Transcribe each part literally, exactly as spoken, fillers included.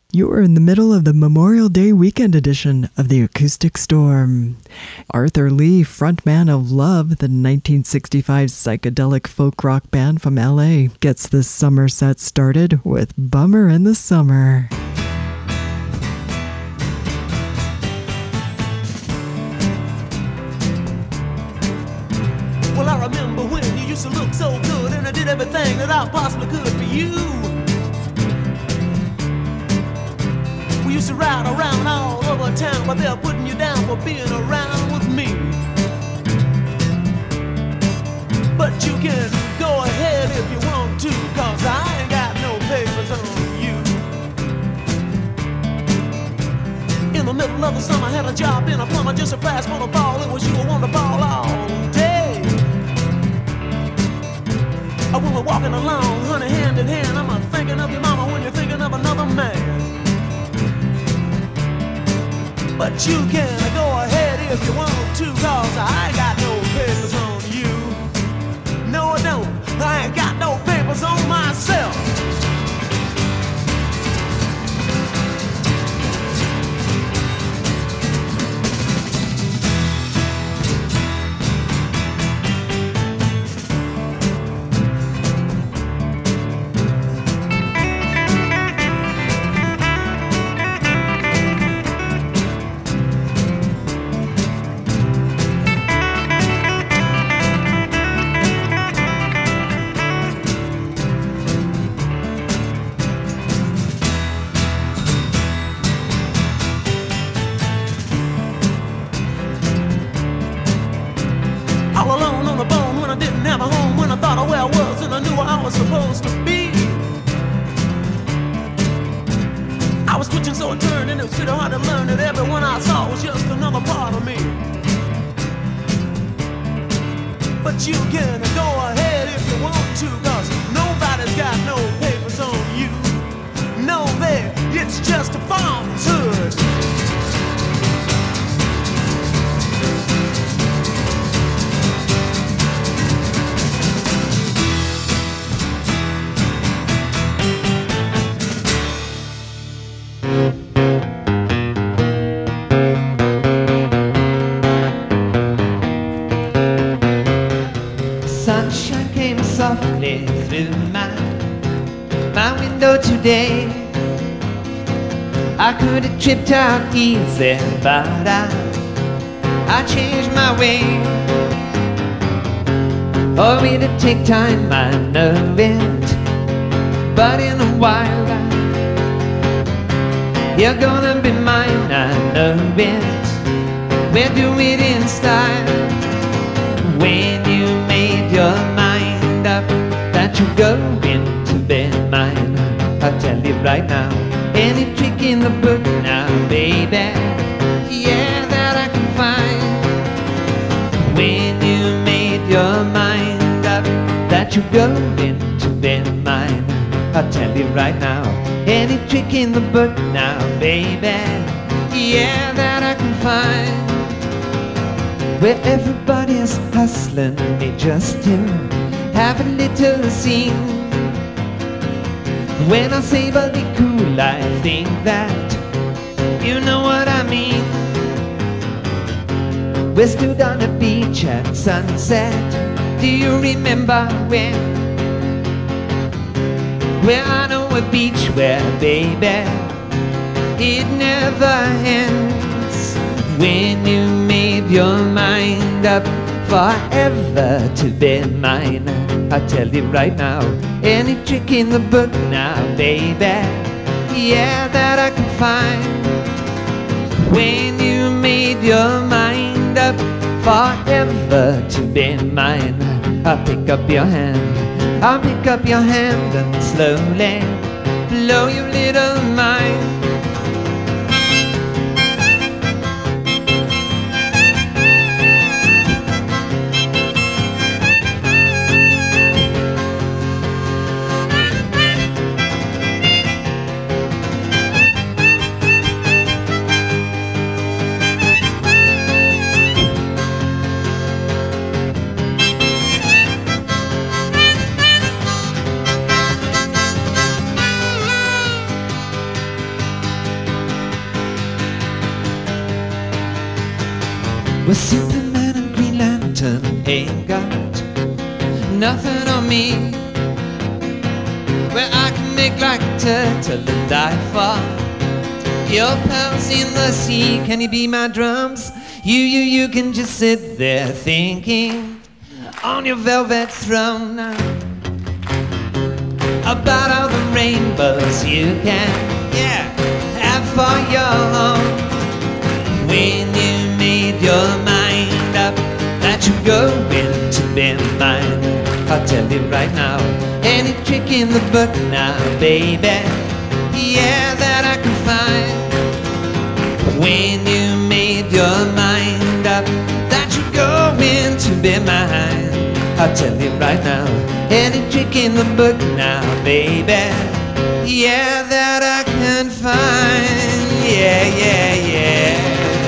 You're in the middle of the Memorial Day weekend edition of the Acoustic Storm. Arthur Lee, frontman of Love, the nineteen sixty-five psychedelic folk rock band from L A, gets this summer set started with Bummer in the Summer. Well, I remember when you used to look so good and I did everything that I possibly could for you. We used to ride around all over town, but they're putting you down for being around with me. But you can go ahead if you want to, cause I ain't got no papers on you. In the middle of the summer, I had a job in a plumber, just a fast for the ball. It was you who won the ball all day. Oh, when we're walking along, honey, hand in hand, I'm a thinking of your mama when you're thinking of another man. But you can go ahead if you want to, cause I ain't got no papers on you. No, I don't. I ain't got no papers on myself. Supposed to be. I was twitching so it turned and it was pretty hard to learn that everyone I saw was just another part of me. But you can go ahead if you want to, cause nobody's got no papers on you. No, babe, it's just a falsehood. Sunshine came softly through my, my window today. I could have tripped out easy, but I, I changed my way. Oh, it'd take time, I know it, but in a while I, you're gonna be mine, I know it. We'll do it in style. When you made your mind up that you're going to be mine, I'll tell you right now, any trick in the book now, baby, yeah, that I can find. When you made your mind up that you're going to be mine, I'll tell you right now, any trick in the book now, baby, yeah, that I can find. Where everybody's hustling me just to have a little scene. When I say but be cool, I think that you know what I mean. We stood on the beach at sunset. Do you remember when? Where I know a beach where, baby, it never ends. When you made your mind up forever to be mine, I tell you right now, any trick in the book now, baby, yeah, that I can find. When you made your mind up forever to be mine, I'll pick up your hand, I'll pick up your hand and slowly blow your little mind. Well, Superman and Green Lantern ain't got nothing on me. Well, I can make like a turtle and die for your pearls in the sea. Can you be my drums? You, you, you can just sit there thinking on your velvet throne now about all the rainbows you can, yeah, have for your home. When you made your mind up that you're going to be mine, I'll tell you right now, any trick in the book now, baby, yeah, that I can find. When you made your mind up that you're going to be mine, I'll tell you right now, any trick in the book now, baby, yeah, that I can find. Yeah, yeah, yeah.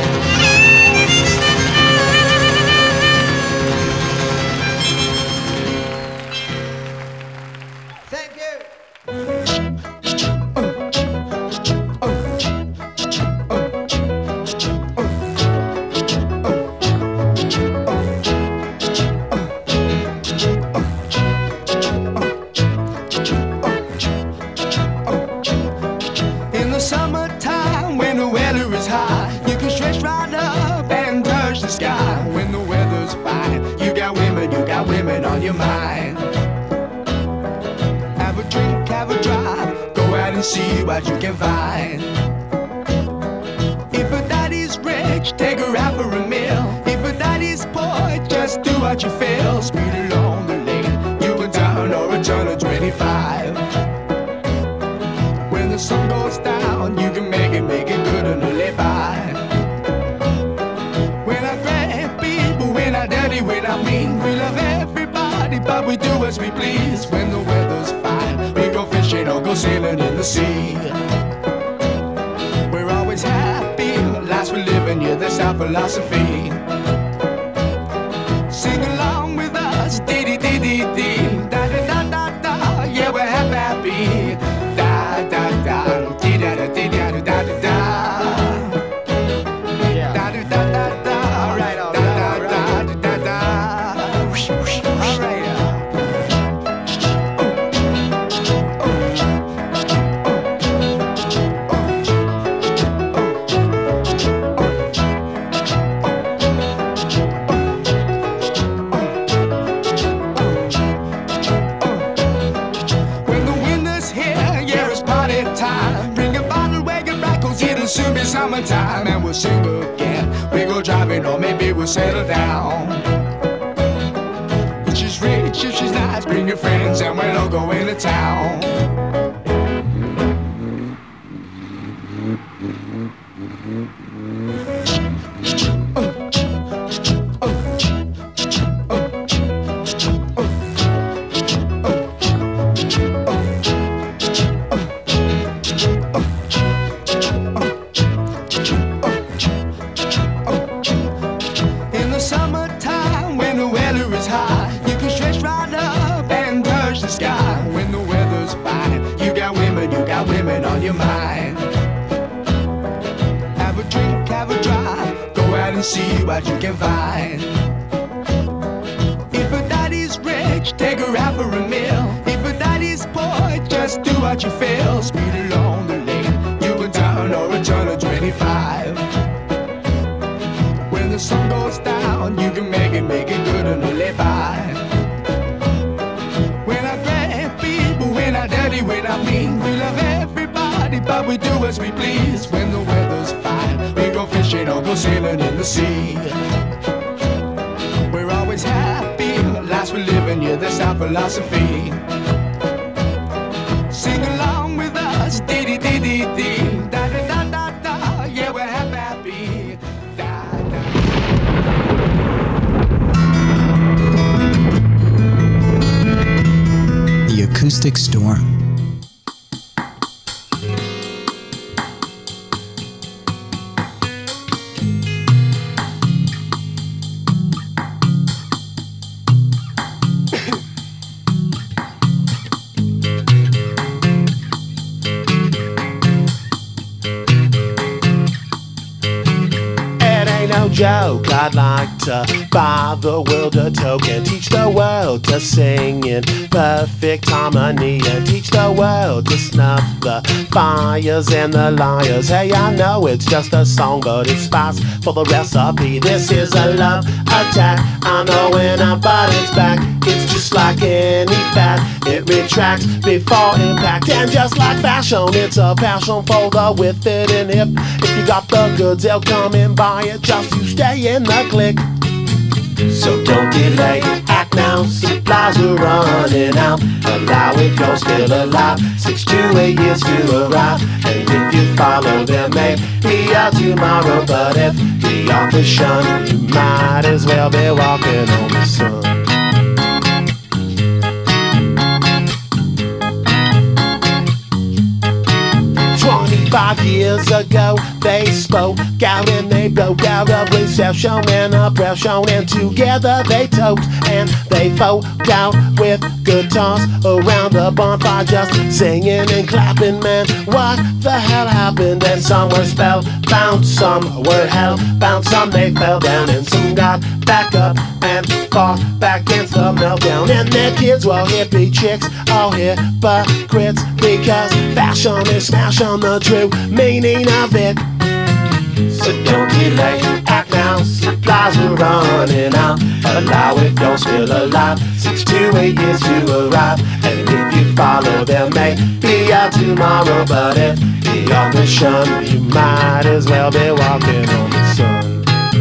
Thank you. Women on your mind. Have a drink, have a drive, go out and see what you can find. If a daddy's rich, take her out for a meal. If a daddy's poor, just do what you feel. Speed along the lane, you can turn or a turn of twenty-five. When the sun goes down, you can make it, make it good and live by. When I grab people, when I dirty, when I mean, we love everybody, but we do as we please. When the weather's fine, we go fishing or go sailing in the sea. We're always happy, life's for living, yeah, that's our philosophy. Sing along with us, dee dee dee dee dee, da da da da da, yeah, we're happy, da da da, dee da da dee da da da da da. Summertime and we'll sing again. We go driving or maybe we'll settle down. If she's rich, if she's nice, bring your friends and we'll all go into town. See what you can find. If a daddy's rich, take her out for a meal. If a daddy's poor, just do what you feel. Speed along the lane, you can turn or a turn of twenty-five. When the sun goes down, you can make it, make it good and live by. When I grab people, when I dirty, when I mean, we love everybody, but we do as we please. When the weather's fine, we go fishing or go sailing in the sea. We're always happy, life's for living, yeah, that's our philosophy. Sing along with us, dee dee dee dee dee, da da da da da, yeah, we're happy, da da. The Acoustic Storm. no joke. I'd like to buy the world a token, teach the world to sing in perfect harmony, and teach the world to snuff the fires and the liars. Hey, I know it's just a song, but it's spice for the recipe. This is a love attack. I know when I bite its back, it's just like any fat. It retracts before impact, and just like fashion, it's a passion for the with it and hip. If you got the goods, they'll come and buy it. Just you stay in the clique. So don't delay, act now, supplies are running out. Allow if you're still alive, six to eight years to arrive. And if you follow them, maybe out tomorrow. But if the offers shun, you might as well be walking on the sun. Five years ago, they spoke out and they broke out of recession and oppression, and together they talked and they folk out with guitars around the bonfire, just singing and clapping. Man, what the hell happened? And some were spellbound, some were hellbound, some they fell down, and some got back up and fought back against the meltdown. And their kids were hippie chicks, all hypocrites, because fashion is smash on the true meaning of it. So don't delay, act now, supplies are running out. Allow if you're still alive, six to eight years to arrive. And if you follow them, maybe out tomorrow. But if the offers shun, you might as well be walking on the sun.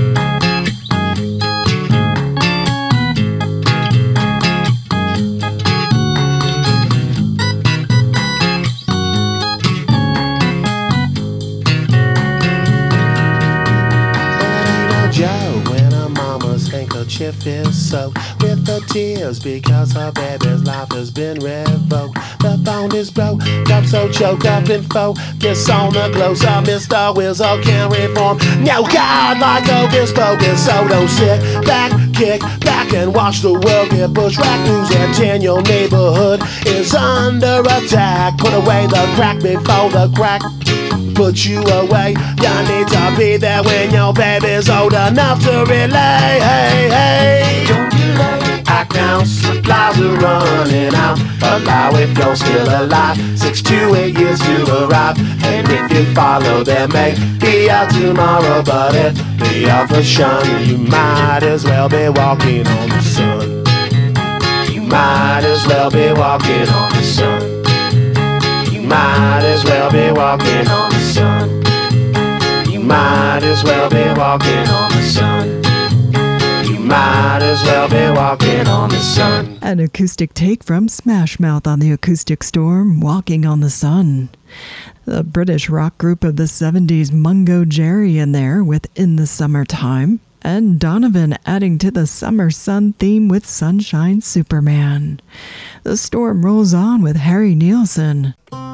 Handkerchief is soaked with the tears because her baby's life has been revoked. The bond is broke up, so choked up in focus on the glow. So Mister Wizzo can reform. Now God like hocus pocus. So don't sit back, kick back and watch the world get bushwhacked. News at ten, your neighborhood is under attack. Put away the crack before the crack put you away. You need to be there when your baby's old enough to relay. Hey, hey, don't delay, act now, supplies are running out. Allow if you're still alive, six to eight years to arrive. And if you follow them, maybe out tomorrow. But if the offers shun, you might as well be walking on the sun. You might as well be walking on the sun. Might as well be walking on the sun. You might as well be walking on the sun. You might as well be walking on the sun. An acoustic take from Smash Mouth on the Acoustic Storm, Walking on the Sun. The British rock group of the seventies, Mungo Jerry in there with In the Summertime. And Donovan adding to the summer sun theme with Sunshine Superman. The storm rolls on with Harry Nilsson.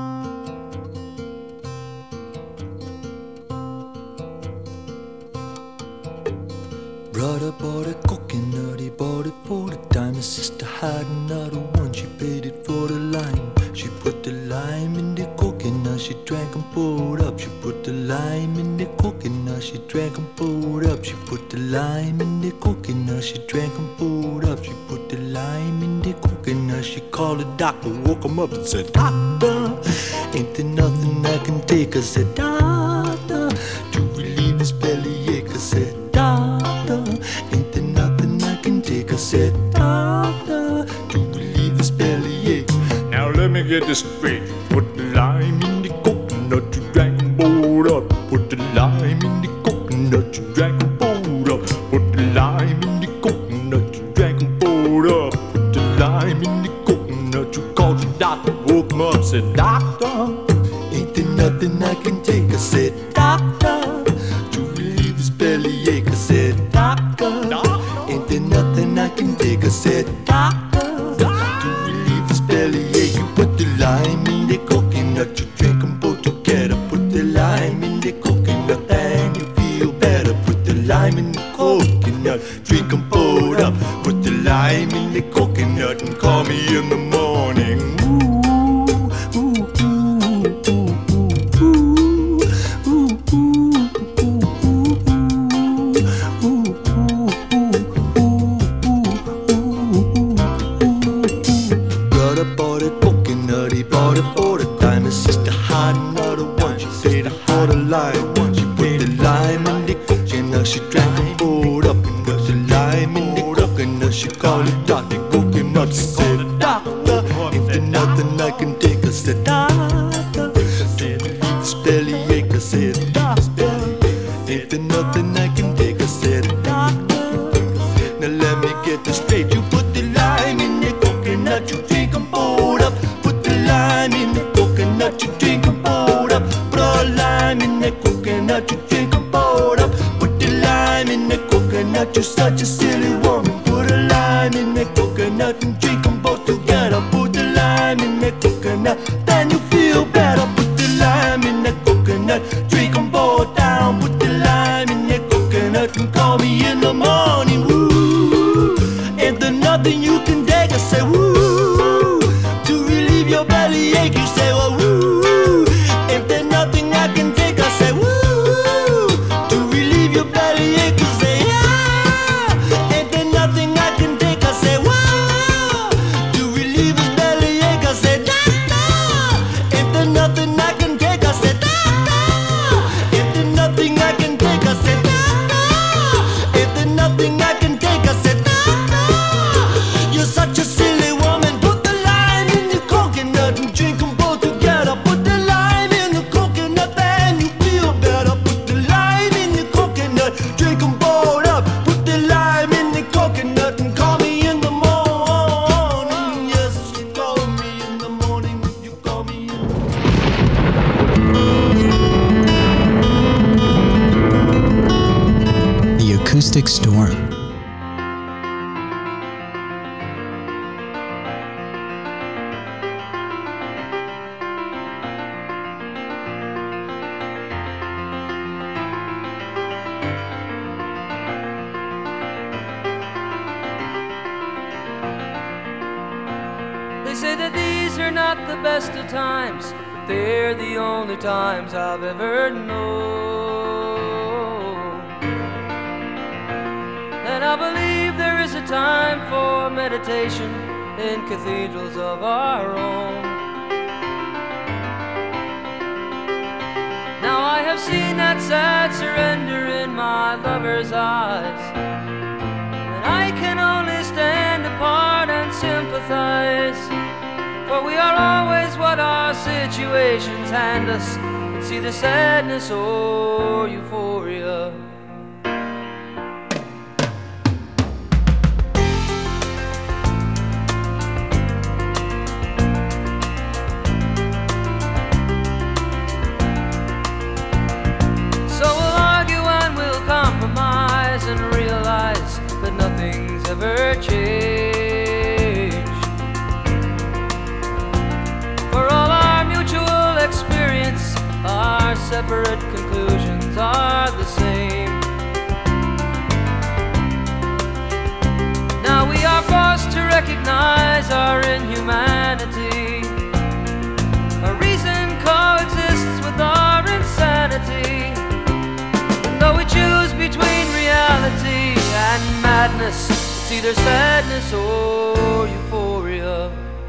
Brother bought a coconut, he bought it for the time. His sister had another one, she paid it for the lime. She put the lime in the coconut, she drank and poured up. She put the lime in the coconut, she drank and poured up. She put the lime in the coconut, she drank and poured up. She put the lime in the coconut, she called the doctor, woke him up and said, Doctor, ain't there nothing I can take? I said, Doctor, to relieve his bellyache. I said, Doctor, ain't there nothing I can take? I said, Doctor, to relieve his bellyache. Now let me get this straight. Put the lime in the coconut, you drank and poured up. Put the lime in the coconut, you drank and poured up. Put the lime in the coconut, you drank and poured up. Put the lime in the coconut, you called the doctor, woke him up, said, Doctor, ain't there nothing I can take? I said, Doctor, to relieve his bellyache. I said, Doctor, ain't there nothing I can take? I said, Doctor, to relieve his bellyache. You put the lime in the coconut, you drink them both together. Put the lime in the coconut and you feel better. Put the lime in the coconut, drink them both up. Put the lime in the coconut and call me in the morning. Ooh, ooh, ooh, ooh, ooh, ooh, ooh, ooh, ooh, ooh, ooh. for the lime. She put the lime in the coconut, she drank and poured up. And put the lime in the coconut, she called it Doctor Coconut. She said, doctor, if there's nothing I can take, I said, doctor, to relieve this bellyache, I said, doctor, if there's nothing I can take, I said, doctor. Now let me get this straight. You put the lime in the coconut, you drink and pour up. Put the lime in the coconut, you drink and pour up. Put a lime in the coconut, you drink and pour up. Put the lime in the coconut, you're such a silly woman. Put a lime in the coconut and drink them both together. Put the lime in the coconut, then you feel better. Put the lime in the coconut, drink them both down. Put the lime in the coconut and call me in the morning. Woo, ain't there nothing you can take? I say woo, to relieve your belly ache. You say well woo, ain't there nothing I can take? I say woo, to relieve your belly ache. You say yeah, ain't there nothing I can take? I say wow, to relieve his belly ache. I say doctor, ain't there nothing I can take? I say doctor, ain't there nothing I can take? I say doctor, ain't there nothing I can take? I say doctor, you're such a silly woman. Put the lime in the coconut and drink them both together. Put the lime in the coconut, then you feel better. Put the lime in the coconut, drink them both up. Put the lime in the coconut and call me in the morning. Yes, you call me in the morning. You call me in The Acoustic Storm. They say that these are not the best of times, but they're the only times I've ever known. And I believe there is a time for meditation in cathedrals of our own. Now I have seen that sad surrender in my lover's eyes, and I can only stand apart and sympathize. For we are always what our situations hand us, and see the sadness or euphoria. So we'll argue and we'll compromise and realize that nothing's ever changed. For all our mutual experience, our separate conclusions are the same. Now we are forced to recognize our inhumanity. A reason coexists with our insanity. And though we choose between reality and madness, it's either sadness or euphoria.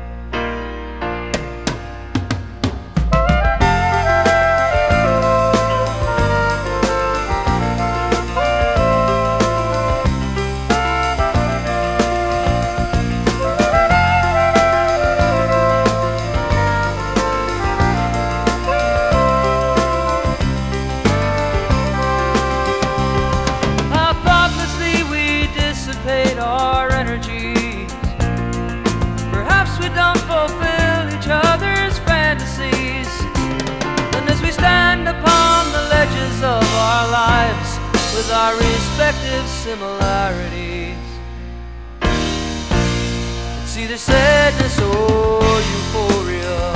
Our energies. Perhaps we don't fulfill each other's fantasies. And as we stand upon the ledges of our lives with our respective similarities, it's either sadness or euphoria.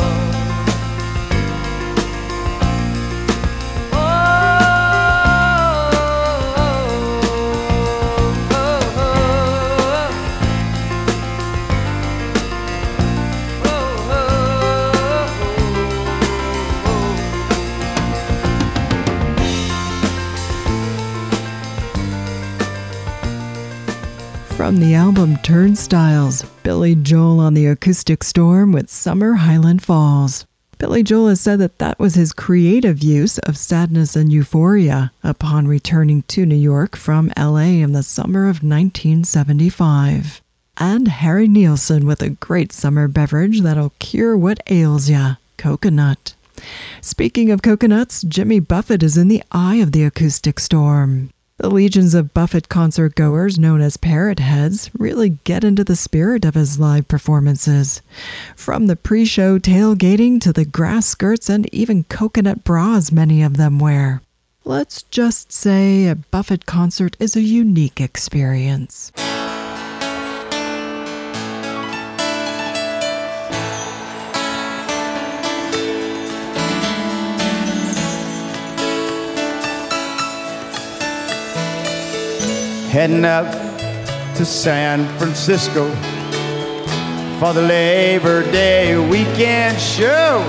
From the album Turnstiles, Billy Joel on the Acoustic Storm with Summer Highland Falls. Billy Joel has said that that was his creative use of Sadness and Euphoria upon returning to New York from L A in the summer of nineteen seventy-five. And Harry Nilsson with a great summer beverage that'll cure what ails ya, coconut. Speaking of coconuts, Jimmy Buffett is in the eye of the acoustic storm. The legions of Buffett concert goers, known as Parrot Heads, really get into the spirit of his live performances. From the pre-show tailgating to the grass skirts and even coconut bras many of them wear. Let's just say a Buffett concert is a unique experience. Heading up to San Francisco for the Labor Day weekend show.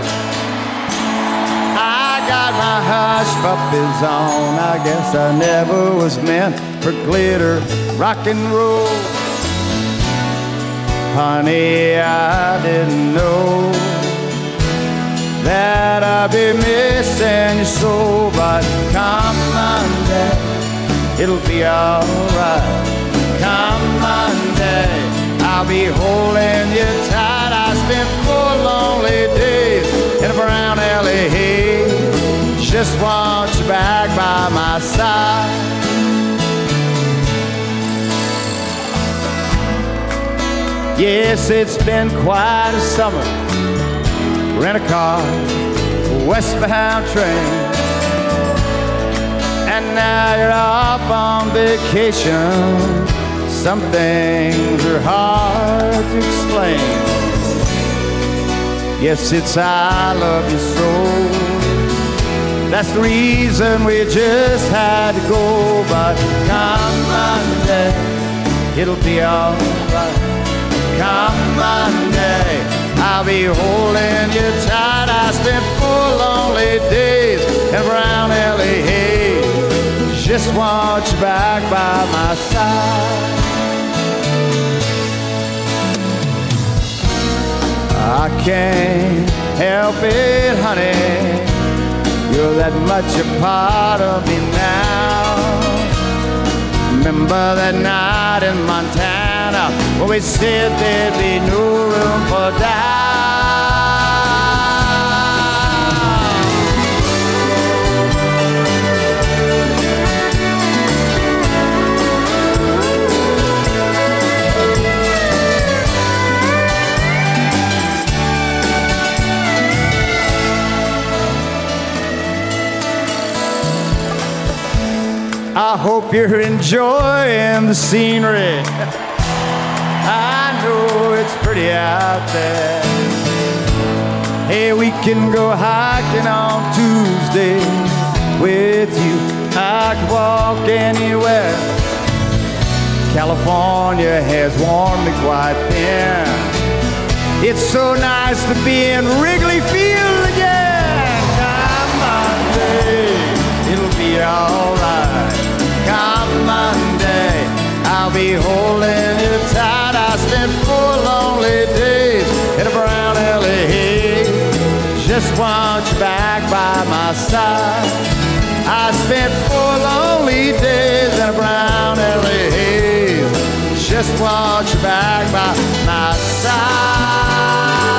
I got my hush puppies on. I guess I never was meant for glitter rock and roll. Honey, I didn't know that I'd be missing you so, but come Monday, it'll be alright. Come Monday, I'll be holding you tight. I spent four lonely days in a brown alley haze. Just want you back by my side. Yes, it's been quite a summer. Rent a car, westbound train. And now you're off on vacation. Some things are hard to explain. Yes, it's I love you so. That's the reason we just had to go. But come Monday, it'll be alright. Come Monday, I'll be holding you tight. I spent four lonely days in brown alley haze. Just want you back by my side. I can't help it, honey. You're that much a part of me now. Remember that night in Montana when we said there'd be no room for doubt. I hope you're enjoying the scenery. I know it's pretty out there. Hey, we can go hiking on Tuesday with you. I can walk anywhere. California has warmed me quite thin. It's so nice to be in Wrigley Field again. Come Monday, it'll be alright. Come Monday, I'll be holding you tight. I spent four lonely days in a brown alley haze. Just want you back by my side. I spent four lonely days in a brown alley haze. Just want you back by my side.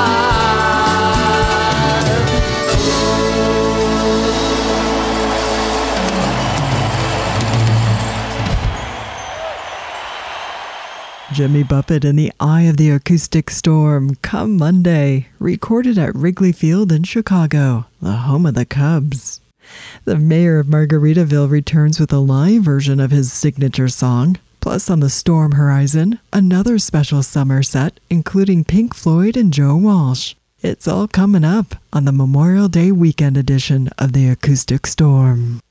Jimmy Buffett in the eye of the acoustic storm, Come Monday, recorded at Wrigley Field in Chicago, the home of the Cubs. The mayor of Margaritaville returns with a live version of his signature song. Plus, on the storm horizon, another special summer set, including Pink Floyd and Joe Walsh. It's all coming up on the Memorial Day weekend edition of the Acoustic Storm.